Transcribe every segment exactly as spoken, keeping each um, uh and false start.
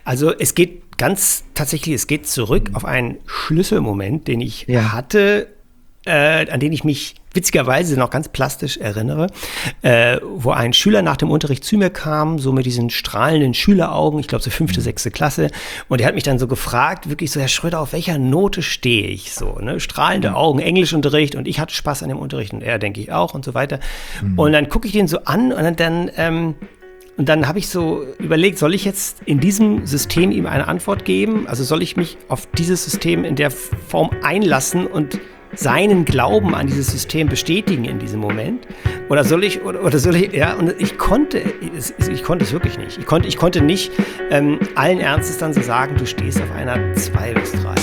Also es geht ganz tatsächlich, es geht zurück auf einen Schlüsselmoment, den ich Ja. hatte, äh, an den ich mich witzigerweise noch ganz plastisch erinnere, äh, wo ein Schüler nach dem Unterricht zu mir kam, so mit diesen strahlenden Schüleraugen, ich glaube so fünfte, sechste Klasse, und der hat mich dann so gefragt, wirklich so, Herr Schröder, auf welcher Note stehe ich so, ne? Strahlende Augen, Englischunterricht, und ich hatte Spaß an dem Unterricht und er, denke ich, auch und so weiter. Mhm. Und dann gucke ich den so an und dann, ähm, und dann habe ich so überlegt, soll ich jetzt in diesem System ihm eine Antwort geben? Also soll ich mich auf dieses System in der Form einlassen und seinen Glauben an dieses System bestätigen in diesem Moment? Oder soll ich, oder, oder soll ich, ja, und ich konnte, ich konnte es wirklich nicht. Ich konnte, ich konnte nicht ähm, allen Ernstes dann so sagen, du stehst auf einer zwei bis drei.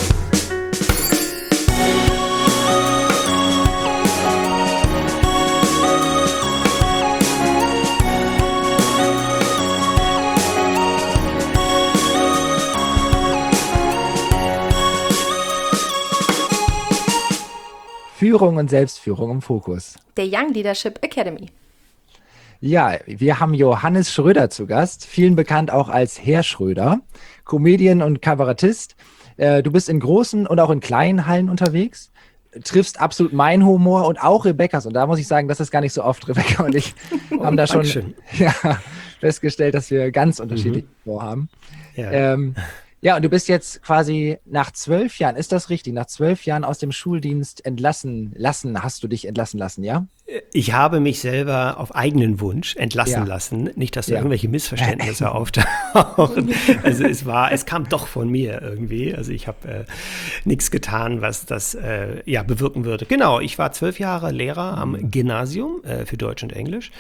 Führung und Selbstführung im Fokus. Der Young Leadership Academy. Ja, wir haben Johannes Schröder zu Gast, vielen bekannt auch als Herr Schröder, Comedian und Kabarettist. Äh, du bist in großen und auch in kleinen Hallen unterwegs, triffst absolut meinen Humor und auch Rebekkas. Und da muss ich sagen, das ist gar nicht so oft. Rebekka und ich Oh, haben da schon Dankeschön. ja, festgestellt, dass wir ganz unterschiedlich Mhm. vorhaben. Ja. Ähm, ja, und du bist jetzt quasi nach zwölf Jahren, ist das richtig? Nach zwölf Jahren aus dem Schuldienst entlassen lassen, hast du dich entlassen lassen, ja? Ich habe mich selber auf eigenen Wunsch entlassen Ja. lassen. Nicht, dass da Ja. irgendwelche Missverständnisse auftauchen. Also es war, es kam doch von mir irgendwie. Also ich habe äh, nichts getan, was das äh, ja bewirken würde. Genau, ich war zwölf Jahre Lehrer am Gymnasium äh, für Deutsch und Englisch.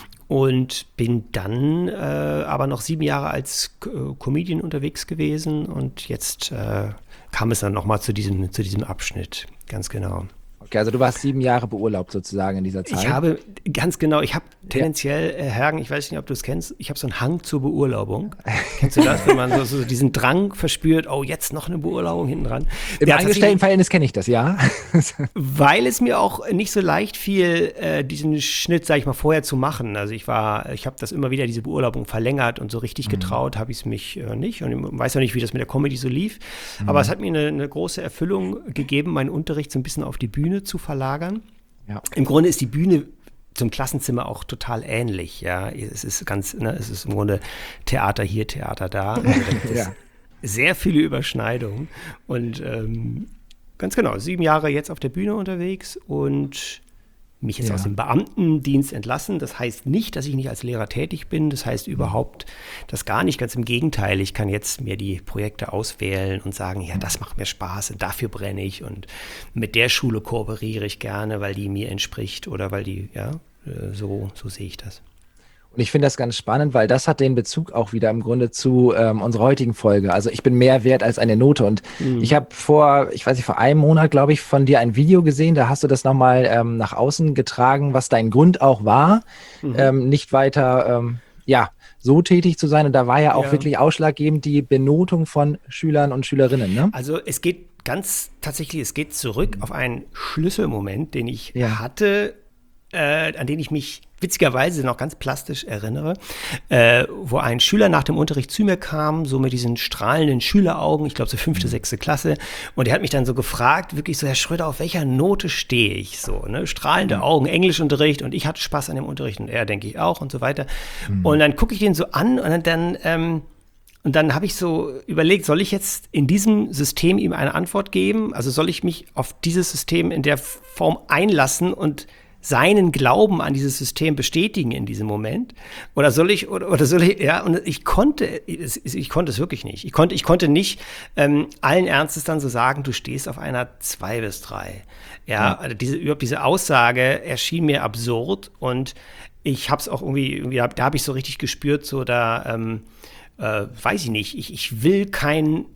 Und bin dann äh, aber noch sieben Jahre als äh, Comedian unterwegs gewesen. Und jetzt äh, kam es dann nochmal zu diesem, zu diesem Abschnitt. Ganz genau. Okay, also du warst sieben Jahre beurlaubt sozusagen in dieser Zeit. Ich habe, ganz genau, ich habe tendenziell, äh, Hergen, ich weiß nicht, ob du es kennst, ich habe so einen Hang zur Beurlaubung. Kennst du das, wenn man so, so diesen Drang verspürt, oh, jetzt noch eine Beurlaubung hinten dran? Im Ja, Angestelltenverhältnis kenne ich das, ja. Weil es mir auch nicht so leicht fiel, äh, diesen Schnitt, sag ich mal, vorher zu machen. Also ich war, ich habe das immer wieder, diese Beurlaubung verlängert und so richtig getraut habe ich es mich äh, nicht. Und ich weiß auch nicht, wie das mit der Comedy so lief. Mhm. Aber es hat mir eine, eine große Erfüllung gegeben, meinen Unterricht so ein bisschen auf die Bühne zu verlagern. Ja. Im Grunde ist die Bühne zum Klassenzimmer auch total ähnlich. Ja, es ist ganz, ne, es ist im Grunde Theater hier, Theater da. Also da ja. Sehr viele Überschneidungen und ähm, ganz genau, sieben Jahre jetzt auf der Bühne unterwegs und mich jetzt ja. aus dem Beamtendienst entlassen. Das heißt nicht, dass ich nicht als Lehrer tätig bin. Das heißt überhaupt das gar nicht. Ganz im Gegenteil. Ich kann jetzt mir die Projekte auswählen und sagen, ja, das macht mir Spaß und dafür brenne ich und mit der Schule kooperiere ich gerne, weil die mir entspricht oder weil die, ja, so, so sehe ich das. Und ich finde das ganz spannend, weil das hat den Bezug auch wieder im Grunde zu ähm, unserer heutigen Folge. Also ich bin mehr wert als eine Note. Und mhm. ich habe vor, ich weiß nicht, vor einem Monat, glaube ich, von dir ein Video gesehen. Da hast du das nochmal ähm, nach außen getragen, was dein Grund auch war, mhm. ähm, nicht weiter, ähm, ja, so tätig zu sein. Und da war ja auch ja. wirklich ausschlaggebend die Benotung von Schülern und Schülerinnen, ne? Also es geht ganz tatsächlich, es geht zurück auf einen Schlüsselmoment, den ich ja. hatte, äh, an den ich mich witzigerweise noch ganz plastisch erinnere, äh, wo ein Schüler nach dem Unterricht zu mir kam, so mit diesen strahlenden Schüleraugen, ich glaube so fünfte, sechste Klasse, und der hat mich dann so gefragt, wirklich so, Herr Schröder, auf welcher Note stehe ich so, ne? Strahlende Augen, Englischunterricht, und ich hatte Spaß an dem Unterricht und er, denke ich, auch und so weiter. Mhm. Und dann gucke ich den so an und dann, ähm, und dann habe ich so überlegt, soll ich jetzt in diesem System ihm eine Antwort geben? Also soll ich mich auf dieses System in der Form einlassen und seinen Glauben an dieses System bestätigen in diesem Moment? Oder soll ich, oder, oder soll ich, ja, und ich konnte, ich konnte es wirklich nicht. Ich konnte, ich konnte nicht ähm, allen Ernstes dann so sagen, du stehst auf einer zwei bis drei. Ja, ja. Also diese, überhaupt diese Aussage erschien mir absurd und ich habe es auch irgendwie, irgendwie, da habe ich so richtig gespürt, so da, ähm, äh, weiß ich nicht, ich, ich will keinen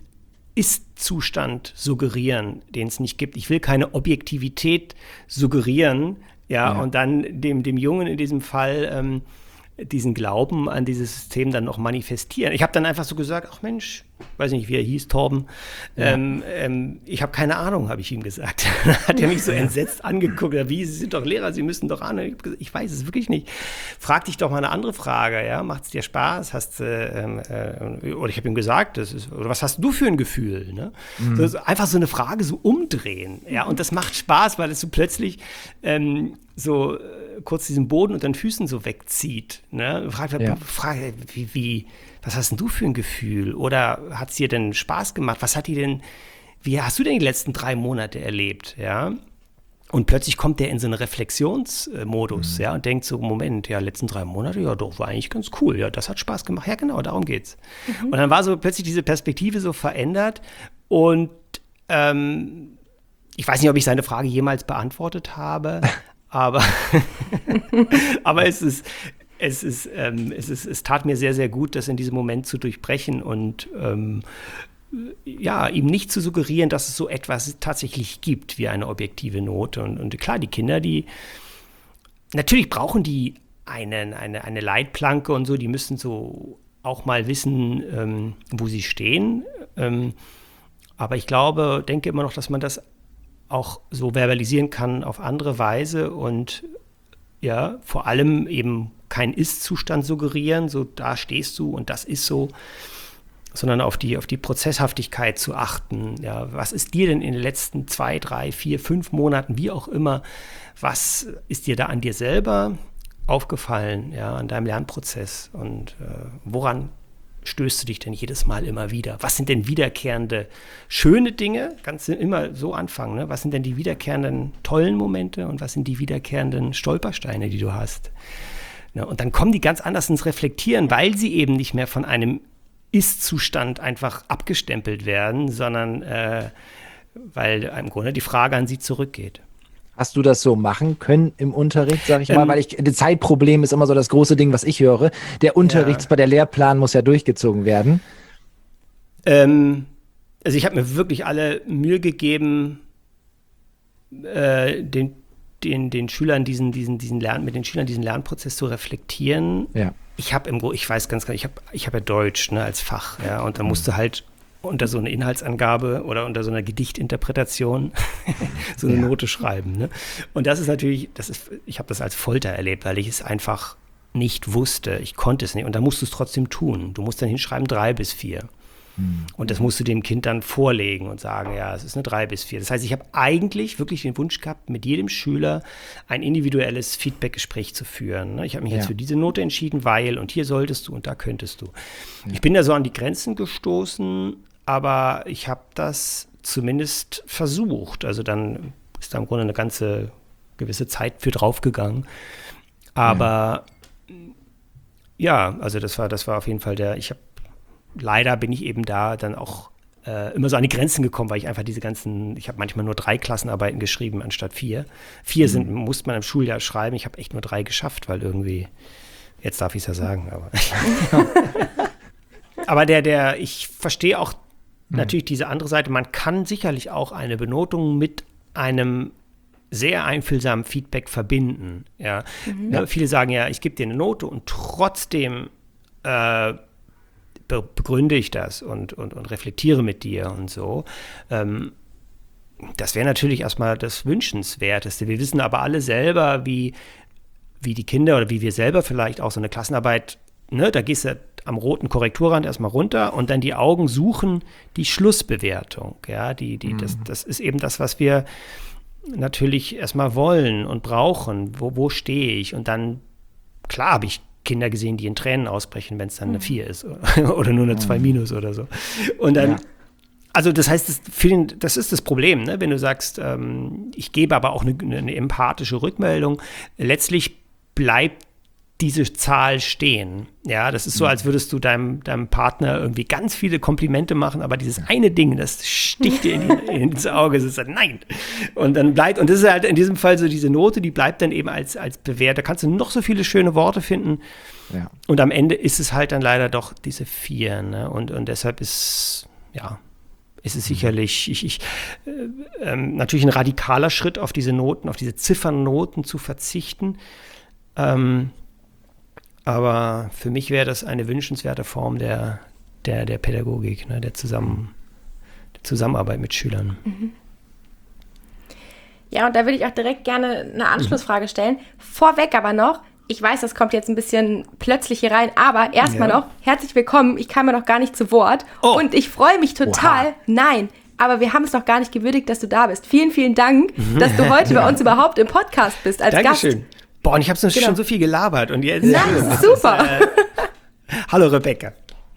Ist-Zustand suggerieren, den es nicht gibt. Ich will keine Objektivität suggerieren, Ja, ja, und dann dem, dem Jungen in diesem Fall ähm, diesen Glauben an dieses System dann noch manifestieren. Ich habe dann einfach so gesagt, ach Mensch, weiß nicht, wie er hieß, Torben. Ja. Ähm, ähm, ich habe keine Ahnung, habe ich ihm gesagt. Hat er mich so entsetzt angeguckt. Wie, Sie sind doch Lehrer, Sie müssen doch an. Ich, ich weiß es wirklich nicht. Frag dich doch mal eine andere Frage. Ja? Macht es dir Spaß? Hast, äh, äh, oder ich habe ihm gesagt, das ist, oder was hast du für ein Gefühl? Ne? Mhm. So, so, einfach so eine Frage so umdrehen. Ja? Und das macht Spaß, weil es so plötzlich ähm, so äh, kurz diesen Boden unter den Füßen so wegzieht. Ne? Frag, Ja. frag, wie, wie was hast denn du für ein Gefühl? Oder hat es dir denn Spaß gemacht? Was hat dir denn, wie hast du denn die letzten drei Monate erlebt? Ja? Und plötzlich kommt der in so einen Reflexionsmodus, mhm. ja, und denkt so, Moment, ja, letzten drei Monate, ja doch, war eigentlich ganz cool, ja, das hat Spaß gemacht. Ja, genau, darum geht's. Mhm. Und dann war so plötzlich diese Perspektive so verändert und ähm, ich weiß nicht, ob ich seine Frage jemals beantwortet habe, aber, aber es ist, Es ist, ähm, es ist, es tat mir sehr, sehr gut, das in diesem Moment zu durchbrechen und ähm, ja, ihm nicht zu suggerieren, dass es so etwas tatsächlich gibt wie eine objektive Note. Und, und klar, die Kinder, die natürlich brauchen die eine, eine, eine Leitplanke und so, die müssen so auch mal wissen, ähm, wo sie stehen. Ähm, aber ich glaube, denke immer noch, dass man das auch so verbalisieren kann auf andere Weise und ja, vor allem eben keinen Ist-Zustand suggerieren, so da stehst du und das ist so, sondern auf die, auf die Prozesshaftigkeit zu achten. Ja, was ist dir denn in den letzten zwei, drei, vier, fünf Monaten, wie auch immer, was ist dir da an dir selber aufgefallen, ja, an deinem Lernprozess und äh, woran stößt du dich denn jedes Mal immer wieder? Was sind denn wiederkehrende schöne Dinge? Kannst du immer so anfangen, ne? Was sind denn die wiederkehrenden tollen Momente und was sind die wiederkehrenden Stolpersteine, die du hast? Ja, und dann kommen die ganz anders ins Reflektieren, weil sie eben nicht mehr von einem Ist-Zustand einfach abgestempelt werden, sondern äh, weil im Grunde die Frage an sie zurückgeht. Hast du das so machen können im Unterricht, sag ich Ähm, mal? Weil ich, das Zeitproblem ist immer so das große Ding, was ich höre. Der Unterricht, Ja. der Lehrplan muss ja durchgezogen werden. Ähm, also ich habe mir wirklich alle Mühe gegeben, äh, den, den, den Schülern diesen, diesen, diesen Lern, mit den Schülern diesen Lernprozess zu reflektieren. Ja. Ich habe im Gro- ich weiß ganz genau, ich habe ich hab ja Deutsch, ne, als Fach, ja, und da musst du halt unter so eine Inhaltsangabe oder unter so einer Gedichtinterpretation so eine Ja. Note schreiben. Ne? Und das ist natürlich, das ist, ich habe das als Folter erlebt, weil ich es einfach nicht wusste. Ich konnte es nicht. Und dann musst du es trotzdem tun. Du musst dann hinschreiben drei bis vier. Hm. Und das musst du dem Kind dann vorlegen und sagen, ja, es ist eine drei bis vier. Das heißt, ich habe eigentlich wirklich den Wunsch gehabt, mit jedem Schüler ein individuelles Feedback-Gespräch zu führen. Ne? Ich habe mich Ja. jetzt für diese Note entschieden, weil und hier solltest du und da könntest du. Ich bin da so an die Grenzen gestoßen, aber ich habe das zumindest versucht. Also dann ist da im Grunde eine ganze gewisse Zeit für draufgegangen. Aber ja, ja also das war, das war auf jeden Fall der, ich habe, leider bin ich eben da dann auch äh, immer so an die Grenzen gekommen, weil ich einfach diese ganzen, ich habe manchmal nur drei Klassenarbeiten geschrieben anstatt vier. Vier Mhm. sind, muss man im Schuljahr schreiben. Ich habe echt nur drei geschafft, weil irgendwie, jetzt darf ich es ja sagen, aber aber der, der, ich verstehe auch natürlich diese andere Seite. Man kann sicherlich auch eine Benotung mit einem sehr einfühlsamen Feedback verbinden. Ja. Ja, viele sagen ja, ich gebe dir eine Note und trotzdem äh, be- begründe ich das und, und, und reflektiere mit dir und so. Ähm, das wäre natürlich erstmal das Wünschenswerteste. Wir wissen aber alle selber, wie, wie die Kinder oder wie wir selber vielleicht auch so eine Klassenarbeit, ne, da gehst du am roten Korrekturrand erstmal runter und dann die Augen suchen die Schlussbewertung. Ja, die, die, mhm. das, das ist eben das, was wir natürlich erstmal wollen und brauchen. Wo, wo stehe ich? Und dann, klar habe ich Kinder gesehen, die in Tränen ausbrechen, wenn es dann eine vier ist oder nur eine zwei minus oder so. Und dann, ja. also das heißt, das, vielen, das ist das Problem, ne? Wenn du sagst, ähm, ich gebe aber auch eine, eine empathische Rückmeldung, letztlich bleibt diese Zahl stehen. Ja, das ist so, als würdest du deinem, deinem Partner irgendwie ganz viele Komplimente machen, aber dieses eine Ding, das sticht dir in die, ins Auge, es ist halt, nein. Und dann bleibt, und das ist halt in diesem Fall so diese Note, die bleibt dann eben als, als Bewährt. Da kannst du noch so viele schöne Worte finden. Ja. Und am Ende ist es halt dann leider doch diese vier. Ne? Und, und deshalb ist, ja, ist es sicherlich, ich, ich, äh, ähm, natürlich ein radikaler Schritt, auf diese Noten, auf diese Ziffernnoten zu verzichten. Ähm, Aber für mich wäre das eine wünschenswerte Form der, der, der Pädagogik, ne, der, Zusammen, der Zusammenarbeit mit Schülern. Mhm. Ja, und da würde ich auch direkt gerne eine Anschlussfrage stellen. Vorweg aber noch, ich weiß, das kommt jetzt ein bisschen plötzlich hier rein, aber erstmal ja. noch, herzlich willkommen, ich kam mir noch gar nicht zu Wort oh. und ich freue mich total, Oha. nein, aber wir haben es noch gar nicht gewürdigt, dass du da bist. Vielen, vielen Dank, dass du heute bei uns überhaupt im Podcast bist als Dankeschön. Gast. Boah, und ich habe Genau. schon so viel gelabert. Und jetzt, Na, super. Ist, äh, hallo Rebecca.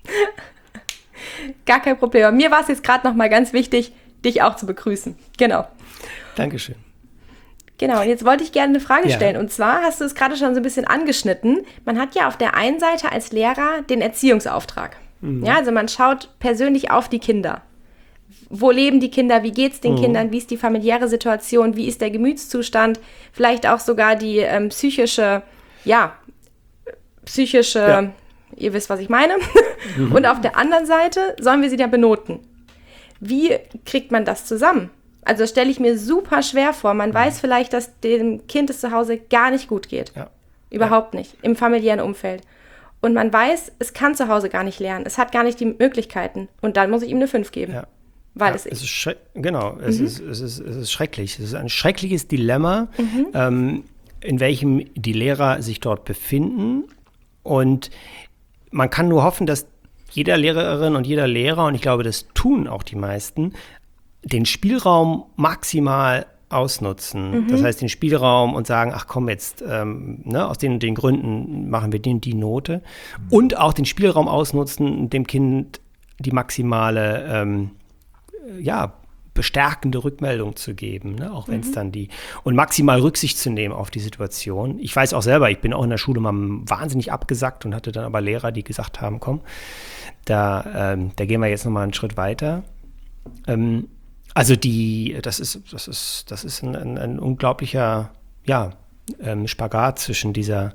Gar kein Problem. Mir war es jetzt gerade noch mal ganz wichtig, dich auch zu begrüßen. Genau. Dankeschön. Genau, und jetzt wollte ich gerne eine Frage Ja. stellen. Und zwar hast du es gerade schon so ein bisschen angeschnitten. Man hat ja auf der einen Seite als Lehrer den Erziehungsauftrag. Mhm. Ja, also man schaut persönlich auf die Kinder. Wo leben die Kinder? Wie geht es den Mhm. Kindern? Wie ist die familiäre Situation? Wie ist der Gemütszustand? Vielleicht auch sogar die ähm, psychische, ja, psychische, Ja. ihr wisst, was ich meine. Mhm. Und auf der anderen Seite sollen wir sie dann benoten. Wie kriegt man das zusammen? Also das stelle ich mir super schwer vor. Man weiß vielleicht, dass dem Kind es zu Hause gar nicht gut geht. Ja. Überhaupt nicht. Im familiären Umfeld. Und man weiß, es kann zu Hause gar nicht lernen. Es hat gar nicht die Möglichkeiten. Und dann muss ich ihm eine fünf geben. Ja. Weil ja, es, es ist schre- genau, es, mhm. ist, es, ist, es ist schrecklich. Es ist ein schreckliches Dilemma, mhm. ähm, in welchem die Lehrer sich dort befinden. Und man kann nur hoffen, dass jeder Lehrerin und jeder Lehrer, und ich glaube, das tun auch die meisten, den Spielraum maximal ausnutzen. Mhm. Das heißt, den Spielraum und sagen, ach komm, jetzt ähm, ne, aus den und den Gründen machen wir die, die Note. Mhm. Und auch den Spielraum ausnutzen, dem Kind die maximale, ähm, ja, bestärkende Rückmeldung zu geben, ne? Auch wenn es mhm. dann die, und maximal Rücksicht zu nehmen auf die Situation. Ich weiß auch selber, ich bin auch in der Schule mal wahnsinnig abgesackt und hatte dann aber Lehrer, die gesagt haben, komm, da, ähm, da gehen wir jetzt nochmal einen Schritt weiter. Ähm, Also die, das ist, das ist, das ist ein, ein, ein unglaublicher, ja, ähm, Spagat zwischen dieser,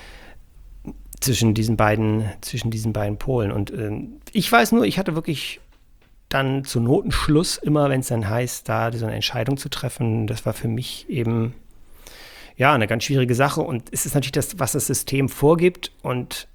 zwischen diesen beiden, zwischen diesen beiden Polen. Und ähm, ich weiß nur, ich hatte wirklich dann zu Notenschluss immer, wenn es dann heißt, da so eine Entscheidung zu treffen, das war für mich eben, ja, eine ganz schwierige Sache. Und es ist natürlich das, was das System vorgibt, und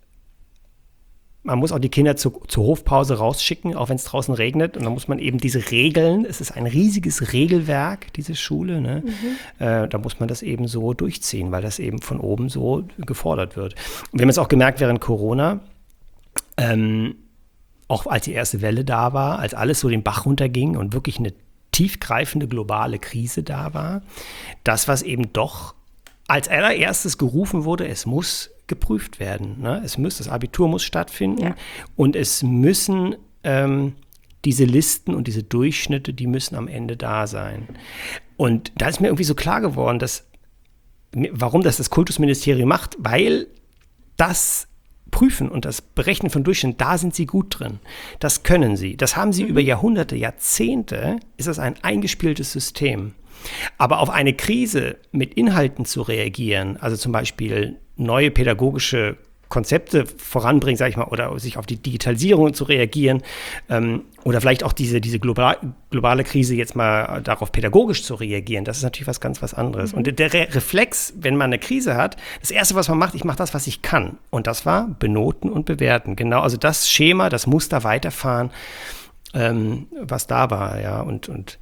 man muss auch die Kinder zu, zur Hofpause rausschicken, auch wenn es draußen regnet. Und dann muss man eben diese Regeln, es ist ein riesiges Regelwerk, diese Schule, ne? Mhm. Äh, da muss man das eben so durchziehen, weil das eben von oben so gefordert wird. Und wir haben es auch gemerkt während Corona, ähm, auch als die erste Welle da war, als alles so den Bach runterging und wirklich eine tiefgreifende globale Krise da war, das, was eben doch als allererstes gerufen wurde, es muss geprüft werden. Ne? Es muss, das Abitur muss stattfinden, ja. Und es müssen ähm, diese Listen und diese Durchschnitte, die müssen am Ende da sein. Und da ist mir irgendwie so klar geworden, dass, warum das das Kultusministerium macht, weil das Prüfen und das Berechnen von Durchschnitten, da sind sie gut drin. Das können sie. Das haben sie mhm. über Jahrhunderte, Jahrzehnte, ist das ein eingespieltes System. Aber auf eine Krise mit Inhalten zu reagieren, also zum Beispiel neue pädagogische Konzepte voranbringen, sage ich mal, oder sich auf die Digitalisierung zu reagieren, ähm, oder vielleicht auch diese, diese global, globale Krise jetzt mal darauf pädagogisch zu reagieren, das ist natürlich was ganz was anderes. Mhm. Und der Re- Reflex, wenn man eine Krise hat, das Erste, was man macht, ich mache das, was ich kann. Und das war benoten und bewerten. Genau, also das Schema, das Muster weiterfahren, ähm, was da war, ja, und, und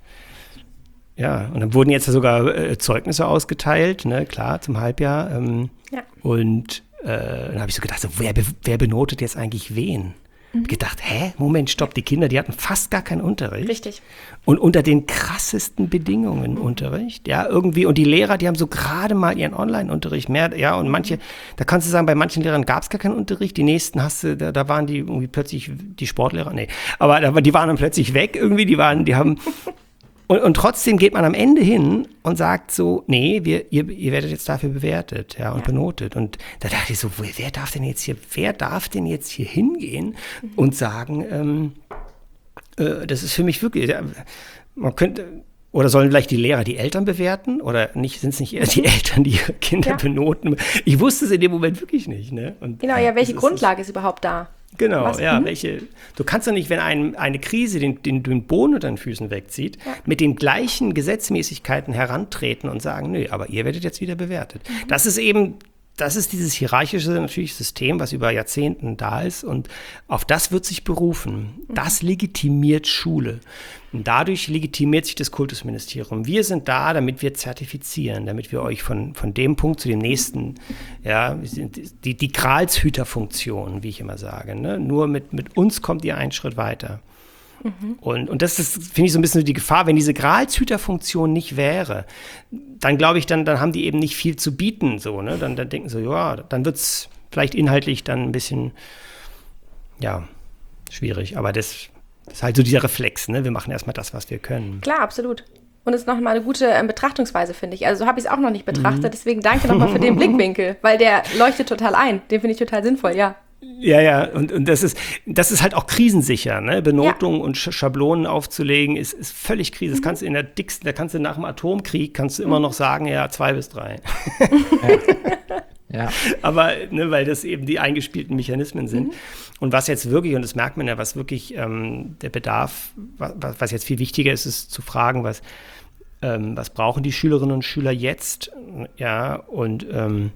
ja, und dann wurden jetzt sogar äh, Zeugnisse ausgeteilt, ne, klar, zum Halbjahr. Ähm, ja. Und äh, dann habe ich so gedacht, so, wer, be- wer benotet jetzt eigentlich wen? Mhm. Hab gedacht, hä, Moment, stopp, die Kinder, die hatten fast gar keinen Unterricht. Richtig. Und unter den krassesten Bedingungen mhm. Unterricht, ja, irgendwie. Und die Lehrer, die haben so gerade mal ihren Online-Unterricht mehr, ja, und manche, da kannst du sagen, bei manchen Lehrern gab es gar keinen Unterricht, die nächsten hast du, da, da waren die irgendwie plötzlich, die Sportlehrer, nee, aber da, die waren dann plötzlich weg irgendwie, die waren, die haben... Und, und trotzdem geht man am Ende hin und sagt so, nee, wir, ihr, ihr werdet jetzt dafür bewertet, ja, und ja. benotet. Und da dachte ich so, wer darf denn jetzt hier, wer darf denn jetzt hier hingehen mhm. und sagen, ähm, äh, das ist für mich wirklich, ja, man könnte, oder sollen vielleicht die Lehrer die Eltern bewerten? Oder nicht, sind es nicht eher die Eltern, die ihre Kinder ja. benoten? Ich wusste es in dem Moment wirklich nicht, ne? Und genau, ja, welche Grundlage ist, ist überhaupt da? Genau, Was? ja, Mhm. welche, du kannst doch nicht, wenn ein, eine Krise den, den, den Boden unter den Füßen wegzieht, ja. mit den gleichen Gesetzmäßigkeiten herantreten und sagen, nö, aber ihr werdet jetzt wieder bewertet. Mhm. Das ist eben das ist dieses hierarchische natürlich System, was über Jahrzehnten da ist und auf das wird sich berufen. Das legitimiert Schule. Und dadurch legitimiert sich das Kultusministerium. Wir sind da, damit wir zertifizieren, damit wir euch von, von dem Punkt zu dem nächsten, ja, die, die Gralshüterfunktion, wie ich immer sage, ne? Nur mit, mit uns kommt ihr einen Schritt weiter. Mhm. Und, und das ist, finde ich, so ein bisschen die Gefahr, wenn diese Gralshüterfunktion nicht wäre, dann glaube ich, dann, dann haben die eben nicht viel zu bieten, so, ne? Dann, dann denken sie, ja, dann wird es vielleicht inhaltlich dann ein bisschen, ja, schwierig. Aber das, das ist halt so dieser Reflex, ne? Wir machen erstmal das, was wir können. Klar, absolut. Und es ist nochmal eine gute ähm, Betrachtungsweise, finde ich. Also so habe ich es auch noch nicht betrachtet, mhm. deswegen danke nochmal für den Blickwinkel, weil der leuchtet total ein. Den finde ich total sinnvoll, ja. Ja, ja, und, und das ist, das ist halt auch krisensicher, ne? Benotung ja. und Sch- Schablonen aufzulegen ist, ist völlig Krise. Das kannst du in der dicksten, da kannst du nach dem Atomkrieg, kannst du immer noch sagen, ja, zwei bis drei. Ja. Ja. Aber, ne, weil das eben die eingespielten Mechanismen sind. Mhm. Und was jetzt wirklich, und das merkt man ja, was wirklich ähm, der Bedarf, was, was jetzt viel wichtiger ist, ist zu fragen, was, ähm, was brauchen die Schülerinnen und Schüler jetzt? Ja, und ähm,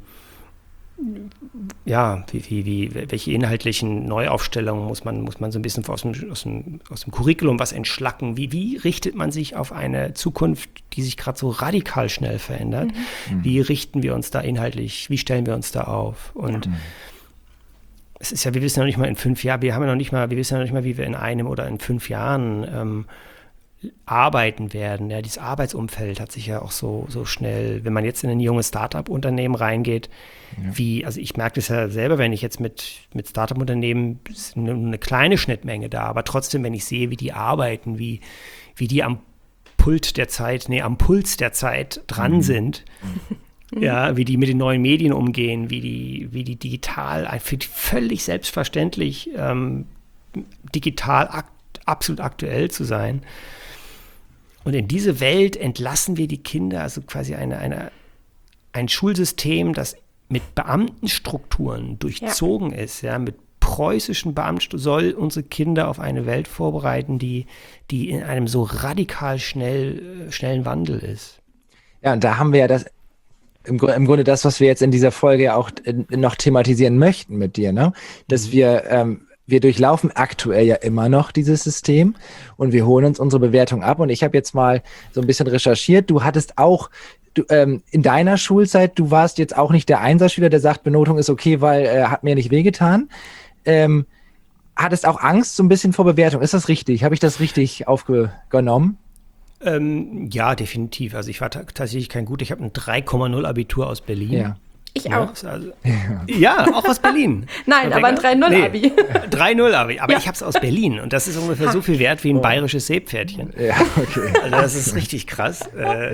ja, wie, wie, wie, welche inhaltlichen Neuaufstellungen muss man, muss man so ein bisschen aus dem, aus dem, aus dem Curriculum was entschlacken? Wie, wie richtet man sich auf eine Zukunft, die sich gerade so radikal schnell verändert? Mhm. Wie richten wir uns da inhaltlich? Wie stellen wir uns da auf? Und mhm. es ist ja, wir wissen ja noch nicht mal in fünf Jahren, wir haben ja noch nicht mal, wir wissen ja noch nicht mal, wie wir in einem oder in fünf Jahren ähm, arbeiten werden. Ja, dieses Arbeitsumfeld hat sich ja auch so, so schnell, wenn man jetzt in ein junges Start-up-Unternehmen reingeht, ja. wie, also ich merke das ja selber, wenn ich jetzt mit, mit Start-up-Unternehmen, ist eine, eine kleine Schnittmenge da, aber trotzdem, wenn ich sehe, wie die arbeiten, wie, wie die am Pult der Zeit, nee, am Puls der Zeit dran mhm. sind, mhm. ja, wie die mit den neuen Medien umgehen, wie die, wie die digital, völlig selbstverständlich ähm, digital akt, absolut aktuell zu sein. Und in diese Welt entlassen wir die Kinder, also quasi eine, eine, ein Schulsystem, das mit Beamtenstrukturen durchzogen ja. ist, ja, mit preußischen Beamten, soll unsere Kinder auf eine Welt vorbereiten, die, die in einem so radikal schnell, schnellen Wandel ist. Ja, und da haben wir ja das, im, im Grunde das, was wir jetzt in dieser Folge ja auch noch thematisieren möchten mit dir, ne? Dass wir ähm, Wir durchlaufen aktuell ja immer noch dieses System und wir holen uns unsere Bewertung ab. Und ich habe jetzt mal so ein bisschen recherchiert. Du hattest auch du, ähm, in deiner Schulzeit, du warst jetzt auch nicht der Einserschüler, der sagt, Benotung ist okay, weil äh, hat mir nicht wehgetan. Ähm, hattest auch Angst so ein bisschen vor Bewertung. Ist das richtig? Habe ich das richtig aufgenommen? Ähm, ja, definitiv. Also ich war t- tatsächlich kein gut. Ich habe ein drei Komma null Abitur aus Berlin. Ja. Ich ja, auch. Also, ja, auch aus Berlin. Nein, aber ein drei Komma null Abi. Nee, drei Komma null Abi, aber ja. ich habe es aus Berlin und das ist ungefähr ha. so viel wert wie ein oh. bayerisches Seepferdchen. Ja, okay. Also das ist richtig krass.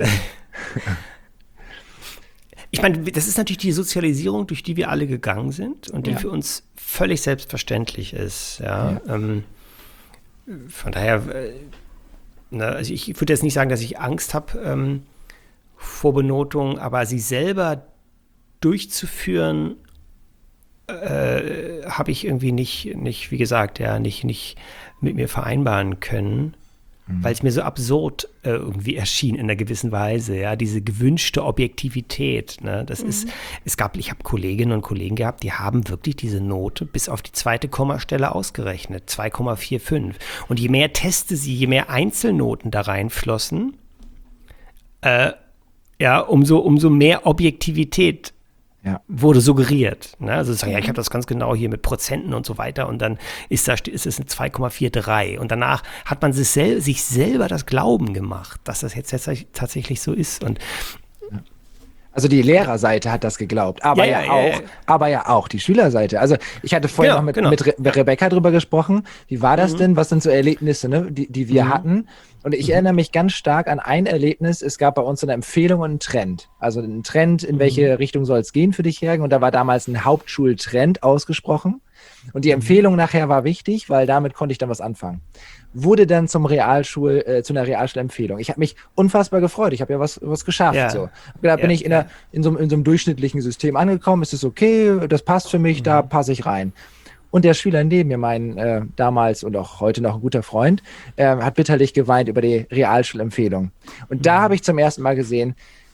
Ich meine, das ist natürlich die Sozialisierung, durch die wir alle gegangen sind und die ja. für uns völlig selbstverständlich ist. Ja, ja. Ähm, von daher, na, also ich würde jetzt nicht sagen, dass ich Angst habe ähm, vor Benotung, aber sie selber durchzuführen, äh, habe ich irgendwie nicht, nicht, wie gesagt, ja, nicht, nicht mit mir vereinbaren können, mhm. weil es mir so absurd äh, irgendwie erschien in einer gewissen Weise, ja, diese gewünschte Objektivität, ne, das mhm. ist, es gab, ich habe Kolleginnen und Kollegen gehabt, die haben wirklich diese Note bis auf die zweite Kommastelle ausgerechnet, zwei Komma fünfundvierzig. Und je mehr Teste sie, je mehr Einzelnoten da reinflossen, äh, ja, umso, umso mehr Objektivität ja. wurde suggeriert. Ne? Also sagen, ja, ich habe das ganz genau hier mit Prozenten und so weiter und dann ist, da, ist es eine zwei Komma dreiundvierzig und danach hat man sich, sel- sich selber das Glauben gemacht, dass das jetzt tatsächlich so ist. Und also die Lehrerseite hat das geglaubt, aber ja, ja, ja auch, ja, ja. aber ja auch die Schülerseite. Also ich hatte vorhin ja, noch mit, genau. mit Re- Rebecca drüber gesprochen. Wie war das mhm. denn? Was sind so Erlebnisse, ne, die, die wir mhm. hatten? Und ich mhm. erinnere mich ganz stark an ein Erlebnis. Es gab bei uns eine Empfehlung und einen Trend. Also ein Trend, in welche mhm. Richtung soll es gehen für dich, Jürgen? Und da war damals ein Hauptschultrend ausgesprochen. Und die Empfehlung nachher war wichtig, weil damit konnte ich dann was anfangen. Wurde dann zum Realschul, äh, zu einer Realschulempfehlung. Ich habe mich unfassbar gefreut. Ich habe ja was, was geschafft. Ja. So. Da ja, bin ich in, ja. der, in, so, in so einem durchschnittlichen System angekommen. Es ist okay, das passt für mich, mhm. da passe ich rein. Und der Schüler neben mir, mein äh, damals und auch heute noch ein guter Freund, äh, hat bitterlich geweint über die Realschulempfehlung. Und mhm. da habe ich zum ersten Mal gesehen,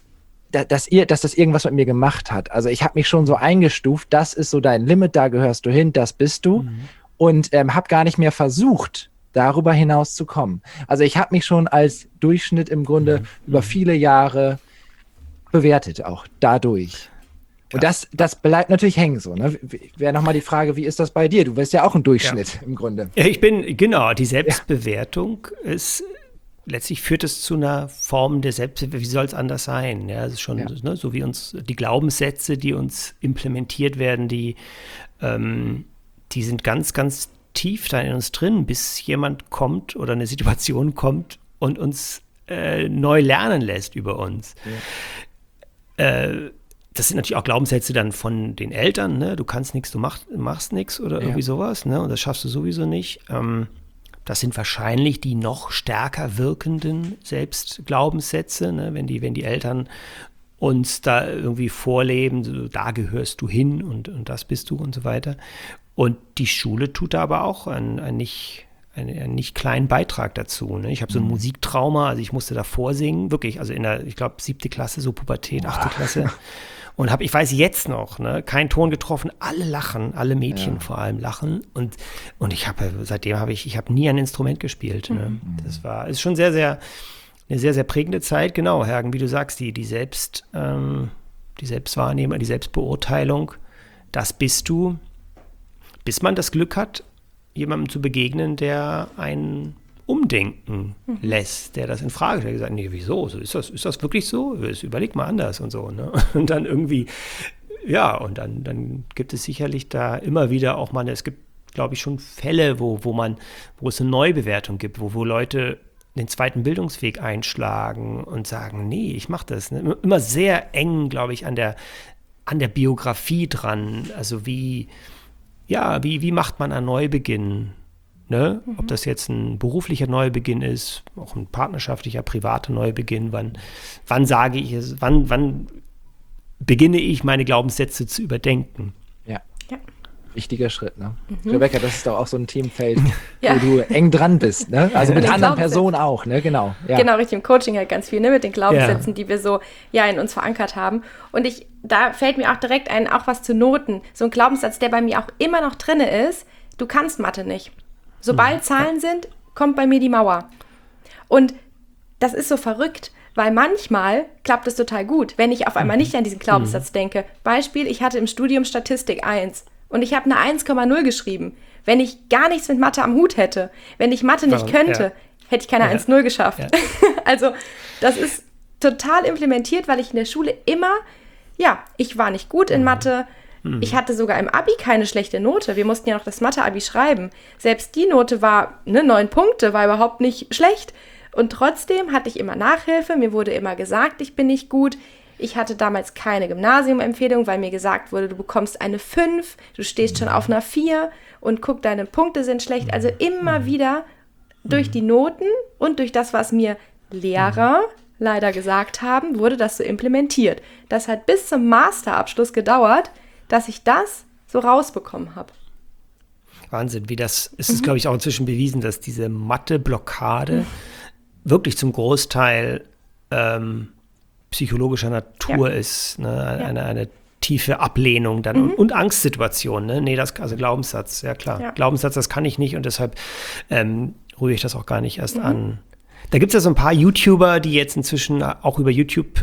da, dass ihr, dass das irgendwas mit mir gemacht hat. Also ich habe mich schon so eingestuft, das ist so dein Limit, da gehörst du hin, das bist du. Mhm. Und ähm, habe gar nicht mehr versucht, darüber hinaus zu kommen. Also ich habe mich schon als Durchschnitt im Grunde mhm. über viele Jahre bewertet, auch dadurch. Und ja. das, das bleibt natürlich hängen so. Ne? Wäre nochmal die Frage, wie ist das bei dir? Du bist ja auch ein Durchschnitt ja. im Grunde. Ja, ich bin, genau, die Selbstbewertung ja. ist, letztlich führt es zu einer Form der Selbstbewertung. Wie soll es anders sein? Ja, es ist schon ja. ne, so wie uns die Glaubenssätze, die uns implementiert werden, die, ähm, die sind ganz, ganz tief da in uns drin, bis jemand kommt oder eine Situation kommt und uns äh, neu lernen lässt über uns. Ja. Äh, das sind natürlich auch Glaubenssätze dann von den Eltern, ne? Du kannst nichts, du mach, machst nichts oder ja. irgendwie sowas, ne? Und das schaffst du sowieso nicht. Ähm, das sind wahrscheinlich die noch stärker wirkenden Selbstglaubenssätze, ne? Wenn die, wenn die Eltern uns da irgendwie vorleben, so, da gehörst du hin und, und das bist du und so weiter. Und die Schule tut da aber auch einen, einen, nicht, einen, einen nicht kleinen Beitrag dazu. Ne? Ich habe so ein mhm. Musiktrauma, also ich musste da vorsingen, wirklich, also in der, ich glaube, siebte Klasse, so Pubertät, achte Klasse. Und habe, ich weiß jetzt noch, ne, keinen Ton getroffen, alle lachen, alle Mädchen ja. vor allem lachen. Und, und ich habe, seitdem habe ich, ich habe nie ein Instrument gespielt. Ne? Mhm. Das war, ist schon sehr, sehr, eine sehr, sehr prägende Zeit. Genau, Hergen, wie du sagst, die, die Selbst, ähm, die Selbstwahrnehmung, die Selbstbeurteilung, das bist du. Bis man das Glück hat, jemandem zu begegnen, der einen umdenken mhm. lässt, der das in Frage stellt. Der gesagt, nee, wieso? So, ist das, ist das wirklich so? Überleg mal anders und so. Ne? Und dann irgendwie, ja, und dann, dann gibt es sicherlich da immer wieder auch mal, es gibt, glaube ich, schon Fälle, wo, wo man, wo es eine Neubewertung gibt, wo, wo Leute den zweiten Bildungsweg einschlagen und sagen, nee, ich mache das. Ne? Immer sehr eng, glaube ich, an der, an der Biografie dran. Also wie Ja, wie, wie macht man einen Neubeginn? Ne? Mhm. Ob das jetzt ein beruflicher Neubeginn ist, auch ein partnerschaftlicher, privater Neubeginn, wann, wann sage ich es, wann, wann beginne ich, meine Glaubenssätze zu überdenken? Ja. ja. Wichtiger Schritt, ne? Mhm. Rebecca, das ist doch auch so ein Themenfeld, ja. wo du eng dran bist, ne? Also mit anderen Personen auch, ne? Genau. Ja. Genau, richtig. Im Coaching halt ganz viel, ne? Mit den Glaubenssätzen, ja. die wir so ja in uns verankert haben. Und ich, da fällt mir auch direkt ein, auch was zu Noten. So ein Glaubenssatz, der bei mir auch immer noch drin ist: Du kannst Mathe nicht. Sobald mhm. Zahlen sind, kommt bei mir die Mauer. Und das ist so verrückt, weil manchmal klappt es total gut, wenn ich auf einmal nicht an diesen Glaubenssatz mhm. denke. Beispiel, ich hatte im Studium Statistik eins. Und ich habe eine eins Komma null geschrieben. Wenn ich gar nichts mit Mathe am Hut hätte, wenn ich Mathe nicht könnte, ja. hätte ich keine ja. eins Komma null geschafft. Ja. Also das ist total implementiert, weil ich in der Schule immer, ja, ich war nicht gut in Mathe. Mhm. Ich hatte sogar im Abi keine schlechte Note. Wir mussten ja noch das Mathe-Abi schreiben. Selbst die Note war, ne, neun Punkte, war überhaupt nicht schlecht. Und trotzdem hatte ich immer Nachhilfe. Mir wurde immer gesagt, ich bin nicht gut. Ich hatte damals keine Gymnasiumempfehlung, weil mir gesagt wurde, du bekommst eine fünf, du stehst schon auf einer vier und guck, deine Punkte sind schlecht. Also immer wieder durch die Noten und durch das, was mir Lehrer leider gesagt haben, wurde das so implementiert. Das hat bis zum Masterabschluss gedauert, dass ich das so rausbekommen habe. Wahnsinn, wie das, es ist, mhm. glaube ich, auch inzwischen bewiesen, dass diese Mathe-Blockade mhm. wirklich zum Großteil ähm, psychologischer Natur ja. ist, ne? eine, ja. eine, eine tiefe Ablehnung dann mhm. und, und Angstsituation. Ne? Nee, das, also Glaubenssatz, ja klar. Ja. Glaubenssatz, das kann ich nicht und deshalb ähm, rühre ich das auch gar nicht erst mhm. an. Da gibt es ja so ein paar YouTuber, die jetzt inzwischen auch über YouTube